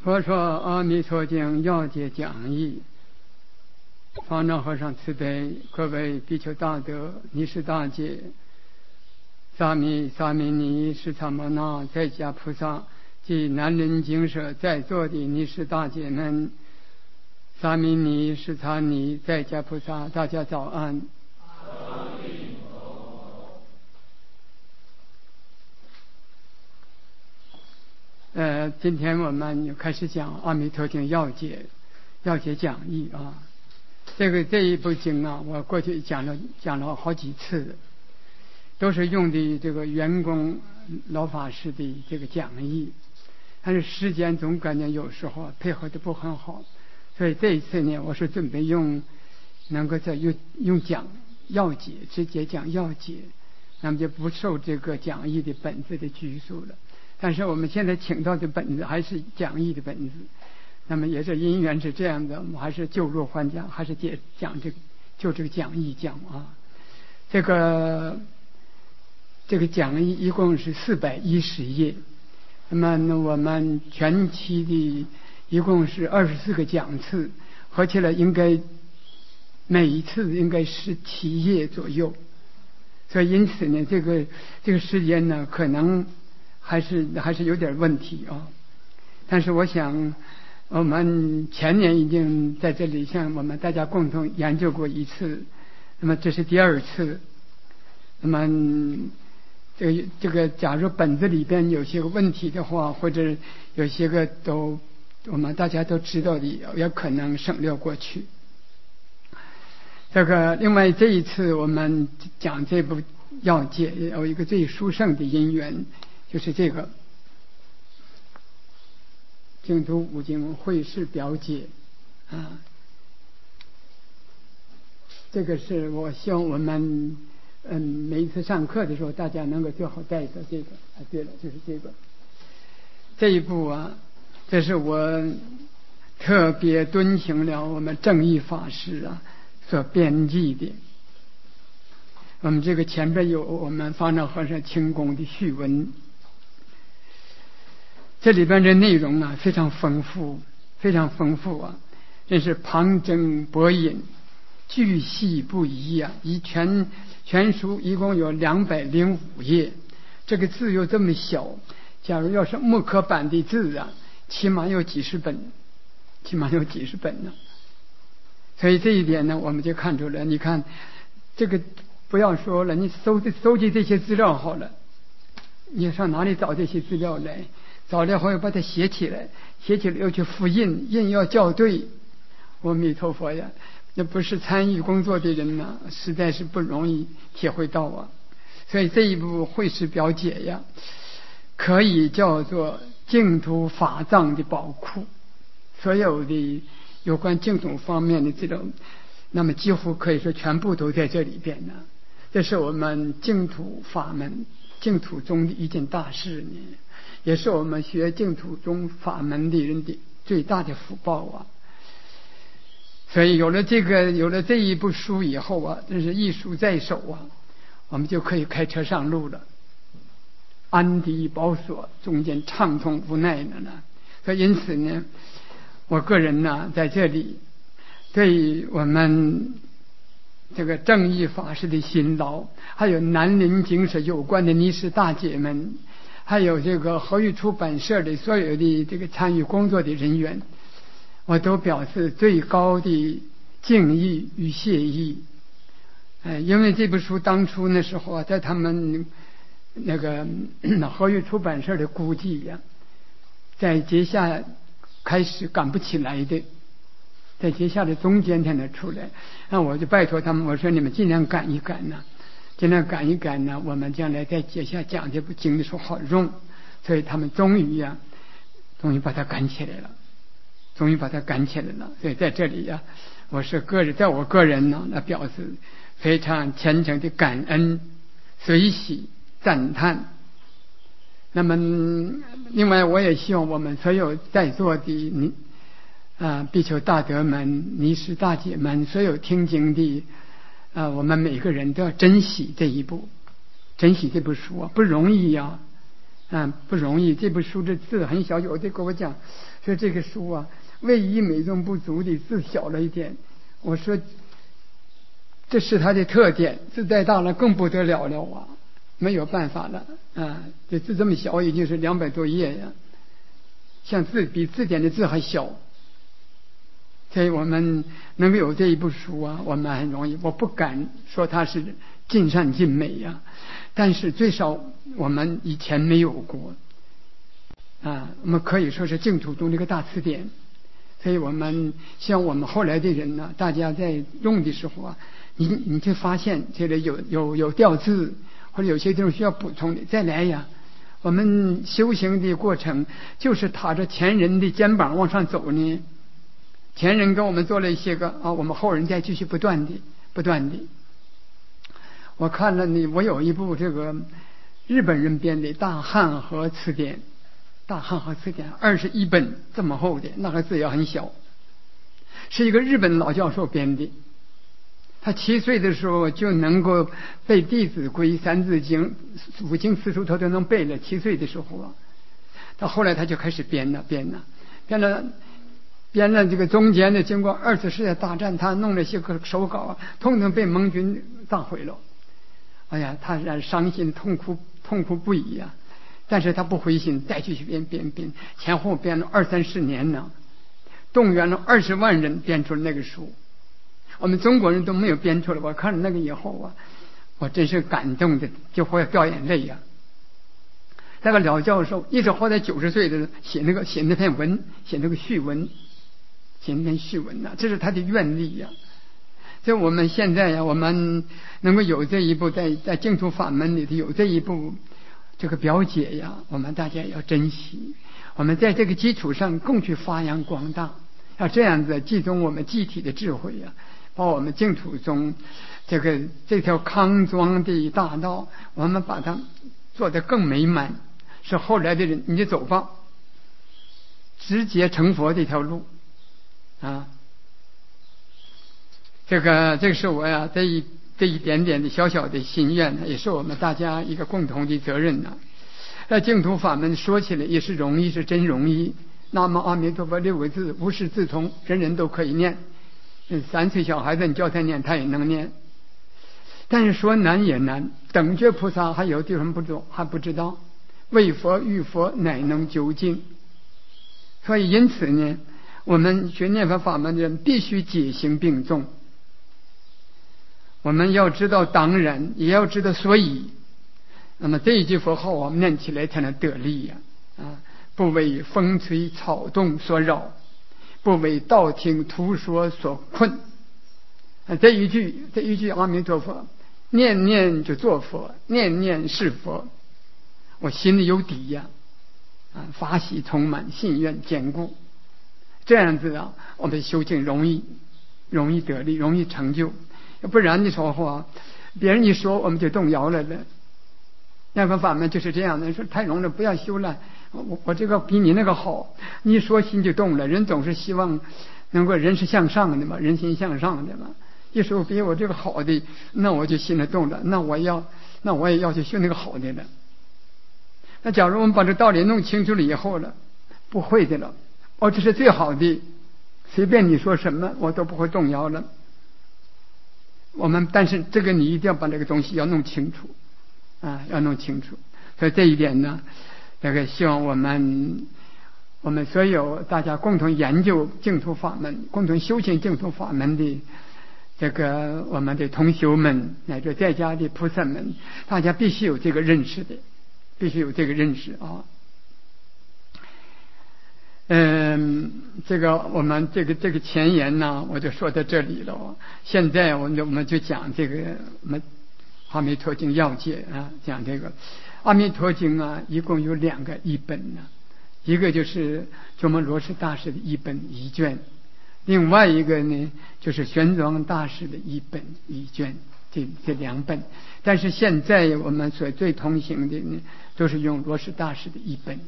佛说阿弥陀经要解讲义，方丈和尚慈悲，各位比丘大德、尼师大姐、沙弥尼、释迦牟那在家菩萨及南林精舍在座的尼师大姐们，沙弥尼、释迦尼在家菩萨，大家早安。今天我们又开始讲《阿弥陀经要解讲义》啊。这一部经啊，我过去讲了好几次，都是用的这个圆工老法师的这个讲义，但是时间总感觉有时候配合的不很好，所以这一次呢，我是准备能够再用讲要解，直接讲要解，那么就不受这个讲义的本子的拘束了。但是我们现在请到的本子还是讲义的本子，那么也是因缘是这样的，我们还是旧弱换讲，还是讲这个讲义讲啊。这个讲义一共是410页，那么我们全期的一共是24个讲次，合起来应该每一次应该17页左右，所以因此呢，这个时间呢，可能还是有点问题啊。但是我想我们前年已经在这里向我们大家共同研究过一次，那么这是第2次。那么这个假如本子里边有些个问题的话，或者有些个我们大家都知道的，也可能省略过去。另外这一次我们讲这部要解有一个最殊胜的因缘，就是这个净土五经会释表解啊。这个是我希望我们每一次上课的时候大家能够最好带着这个对了，就是这一部啊，这是我特别敦请了我们正义法师啊所编辑的。我们这个前边有我们方丈和尚清宫的序文，这里边的内容啊非常丰富啊，真是旁征博引，巨细不一啊。全书一共有205页，这个字又这么小，假如要是木刻版的字啊，起码有几十本呢。所以这一点呢，我们就看出来，你看这个不要说了，你搜集这些资料好了，你上哪里找这些资料来？找来后要把它写起来又去复印要校对。阿弥陀佛呀，那不是参与工作的人呢，实在是不容易体会到啊。所以这一部会释表解呀，可以叫做净土法藏的宝库，所有的有关净土方面的这种，那么几乎可以说全部都在这里边呢。这是我们净土法门净土中的一件大事呢，也是我们学净土宗法门的人的最大的福报啊。所以有了这一部书以后啊，真是一书在手啊，我们就可以开车上路了，安敌保所，中间畅通无碍的呢。所以因此呢，我个人呢在这里对我们这个正义法师的辛劳，还有南林精舍有关的尼师大姐们，还有这个和玉出版社的所有的这个参与工作的人员，我都表示最高的敬意与谢意。因为这部书当初那时候啊，在他们那个和玉出版社的估计呀，在接下开始赶不起来的，在接下来中间才能出来。那我就拜托他们，我说你们尽量赶一赶呢，我们将来在接下讲这部经的时候好用。所以他们终于把它赶起来了。所以在这里呀，在我个人呢，那表示非常虔诚的感恩、随喜、赞叹。那么另外我也希望我们所有在座的比丘大德们、尼师大姐们，所有听经的我们每个人都要珍惜这部书啊，不容易呀。 不容易。这部书的字很小，有的跟我讲说这个书啊，唯一美中不足的字小了一点。我说这是它的特点，字再大了更不得了了啊，没有办法了这字这么小，已经是200多页呀，像比字典的字还小。所以我们能够有这一部书啊，我们很容易。我不敢说它是尽善尽美呀，但是最少我们以前没有过我们可以说是净土中的一个大词典。所以我们像我们后来的人呢，大家在用的时候啊，你就发现这里有掉字，或者有些地方需要补充的。再来呀，我们修行的过程就是踏着前人的肩膀往上走呢。前人跟我们做了一些个我们后人再继续不断的。我看了我有一部这个日本人编的大汉和词典21本这么厚的，那个字也很小，是一个日本老教授编的。他7岁的时候就能够背《弟子规》《三字经》5经4书他都能背了。7岁的时候到后来他就开始编了这个中间的，经过2次世界大战，他弄了些个手稿通通被盟军炸毁了。哎呀，他让伤心痛哭不已但是他不灰心，再继续编，前后编了20-30年呢，动员了20万人编出了那个书。我们中国人都没有编出来。我看了那个以后我真是感动的就会掉眼泪那个老教授一直活在90岁的写那篇文，写那个序文这是他的愿力所以我们现在我们能够有这一步，在净土法门里头有这一步这个表解我们大家要珍惜。我们在这个基础上共去发扬光大，要这样子集中我们集体的智慧把我们净土中这条康庄的大道，我们把它做得更美满，是后来的人你就走吧，直接成佛这条路这个是我这一点点的小小的心愿也是我们大家一个共同的责任那净土法门说起来也是容易，是真容易。南无阿弥陀佛6个字无师自通，人人都可以念。3岁小孩子你叫他念他也能念，但是说难也难。等觉菩萨还有地方还不知道，为佛遇佛乃能究竟。所以因此呢，我们学念佛法门的人必须解行并重。我们要知道当然，也要知道所以。那么这一句佛号我们念起来才能得力不为风吹草动所扰，不为道听途说所困。这一句阿弥陀佛，念念就做佛，念念是佛，我心里有底法喜充满，信愿坚固。这样子我们修行容易得力，容易成就。不然的时候别人一说我们就动摇了的。那个法门就是这样的，说太容易了，不要修了，我这个比你那个好，你一说心就动了。人总是希望能够人是向上的嘛，人心向上的嘛。一说比我这个好的，那我就心里动了，那我也要去修那个好的了。那假如我们把这道理弄清楚了以后了，不会的了，这是最好的，随便你说什么我都不会动摇了。但是这个你一定要把这个东西要弄清楚要弄清楚。所以这一点呢，希望我们所有大家共同研究净土法门，共同修行净土法门的我们的同修们，乃至在家的菩萨们，大家必须有这个认识我们这个前言呢，我就说到这里了。现在我们就讲我们阿弥陀经要解讲这个阿弥陀经一共有2个译本一个就是鸠摩罗什大师的译本1卷，另外一个呢就是玄奘大师的译本1卷，这2本。但是现在我们所最通行的呢，都是用罗什大师的译本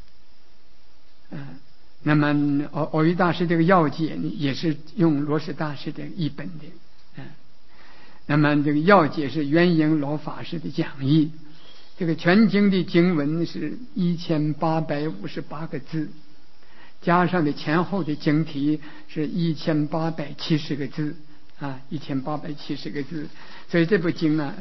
那么藕益大师这个要解也是用罗什大师的译本的那么这个要解是元婴老法师的讲义这个全经的经文是1858个字，加上的前后的经题是1870个字啊，1870个字。所以这部经呢，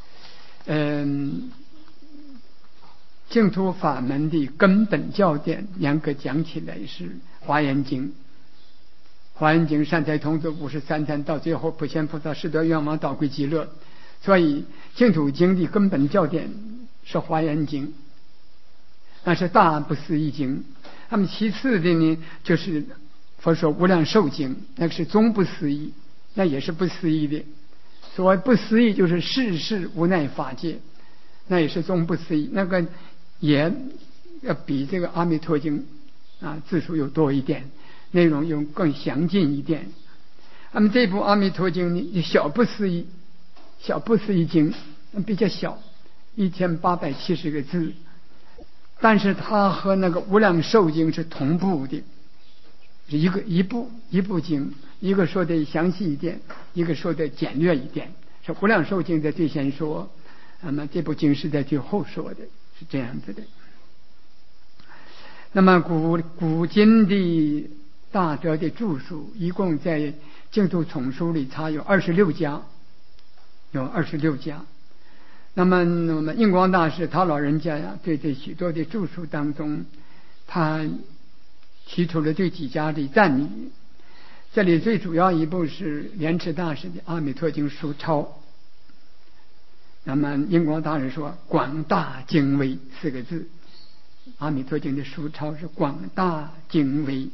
净土法门的根本教典，严格讲起来是华严经。华严经善财童子53参，到最后普贤菩萨十得愿王导归极乐。所以净土经的根本教典是华严经，那是大不思议经。那么其次的呢，就是佛说无量寿经，那个是中不思议，那也是不思议的。所谓不思议就是世事无奈法界，那也是中不思议，那个也要比这个阿弥陀经啊字数又多一点，内容又更详尽一点。那么这部阿弥陀经呢，小不思议经比较小，1870个字，但是它和那个无量寿经是同步的，一部经，一个说的详细一点，一个说的简略一点。是无量寿经在最先说，那么这部经是在最后说的，是这样子的。那么古今的大德的著述，一共在净土丛书里它有26家，那么印光大师他老人家呀，对这许多的著述当中，他提出了对几家的赞誉。这里最主要一部是莲池大师的《阿弥陀经书钞》。那么印光大师说广大精微4个字，阿弥陀经的书钞是广大精微。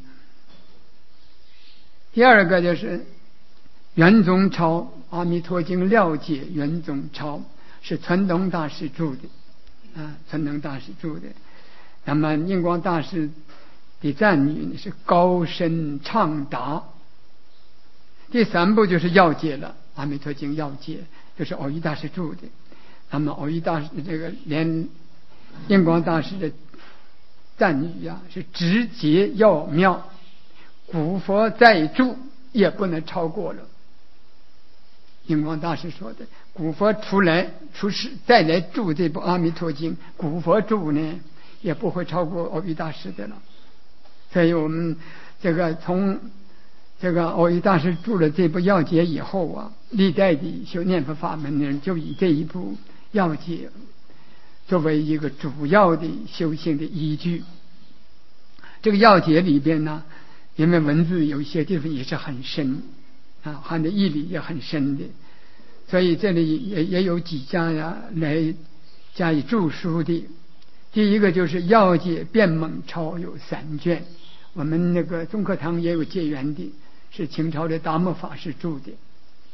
第二个就是圆宗钞，阿弥陀经了解圆宗钞是传灯大师著的传灯大师著的。那么印光大师的赞誉是高深畅达。第三部就是要解了，阿弥陀经要解，就是藕益大师著的。那么藕益大师这个连印光大师的赞誉是直接要妙，古佛再著也不能超过了。印光大师说的，古佛出世再来著这部阿弥陀经，古佛著呢也不会超过藕益大师的了。所以我们这个从这个藕益大师著了这部要解以后历代的修念佛法门的人就以这一部要解作为一个主要的修行的依据。这个要解里边呢，因为文字有一些地方也是很深含的义理也很深的，所以这里也有几家来加以著书的。第一个就是要解辩蒙钞有3卷，我们那个宗课堂也有解缘的，是清朝的达摩法师著的。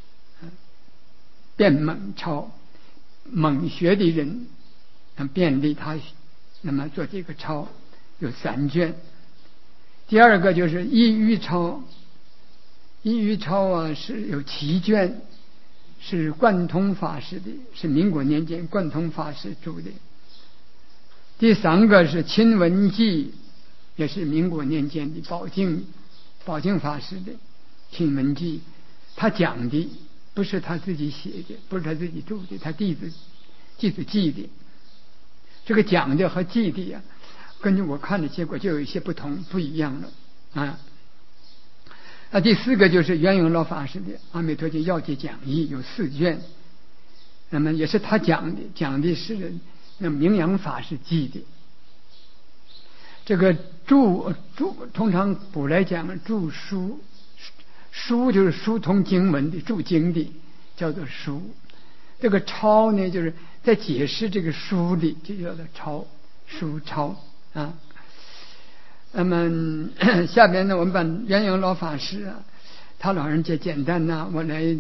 辩蒙钞，蒙学的人便利他那么做这个钞，有3卷。第二个就是一余钞，一余钞是有7卷，是贯通法师的，是民国年间贯通法师著的。第三个是亲闻记，也是民国年间的宝镜法师的亲闻记，他讲的不是他自己写的，不是他自己著的，他弟子记的。这个讲的和记的根据我看的结果就有一些不一样了第四个就是圆永老法师的《阿弥陀经要解讲义》有4卷，那么也是他讲的是那明阳法师记的。这个注通常古来讲注书就是疏通经文的，注经的叫做书。这个钞呢，就是在解释这个书的，就叫做钞，书钞那么下边呢，我们把圆永老法师他老人家简单我来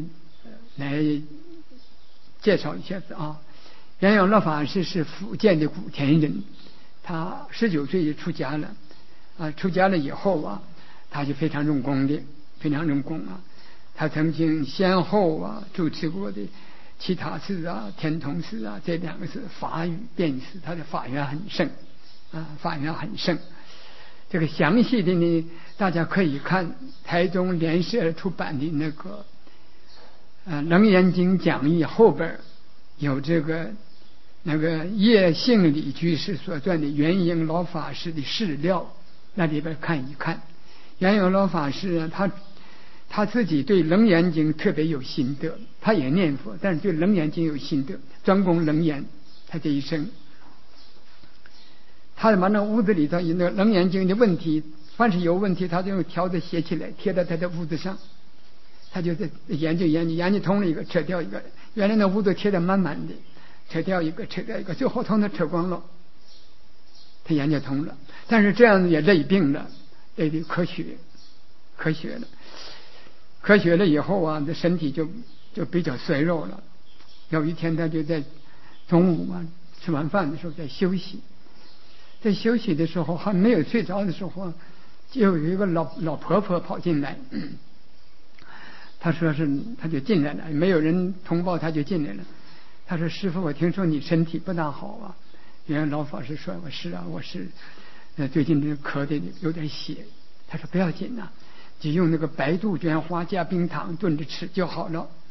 介绍一下子圆永老法师是福建的古田人，他19岁就出家了出家了以后他就非常用功他曾经先后主持过的其他寺天童寺这2个寺法语辩寺，他的法缘很盛这个详细的呢，大家可以看台中联社出版的那个楞严经讲义后边有这个那个叶姓李居士所撰的元英老法师的史料，那里边看一看。元英老法师他自己对楞严经特别有心得，他也念佛，但是对楞严经有心得，专攻楞严。他这一生，他把那屋子里头那楞严经的问题，凡是有问题，他就用条子写起来，贴在他的屋子上。他就在研究通了一个，扯掉一个。原来那屋子贴得满满的，扯掉一个，最后通通扯光了。他研究通了，但是这样也累病了，累的科学了以后啊，这身体就比较衰弱了。有一天他就在中午啊吃完饭的时候在休息，在休息的时候还没有睡着的时候，就有一个老婆婆跑进来。他说是，他就进来了，没有人通报，他就进来了。他说：“师父，我听说你身体不大好啊。”原来老法师说：“我是啊，我是，最近这咳的有点血。”他说：“不要紧啊，就用那个白杜鹃花加冰糖炖着吃就好了。”